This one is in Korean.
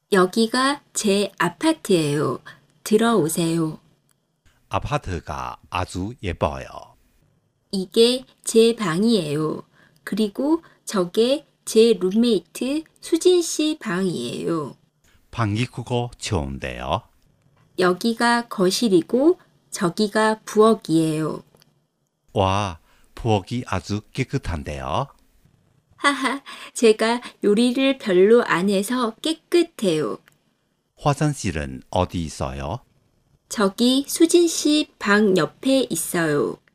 여기가 제 아파트예요. 들어오세요. 아파트가 아주 예뻐요. 이게 제 방이에요. 그리고 저게 제 룸메이트 수진 씨 방이에요. 방이 크고 좋은데요. 여기가 거실이고 저기가 부엌이에요. 와, 부엌이 아주 깨끗한데요. 하하, 제가 요리를 별로 안 해서 깨끗해요. 화장실은 어디 있어요? 저기 수진 씨 방 옆에 있어요.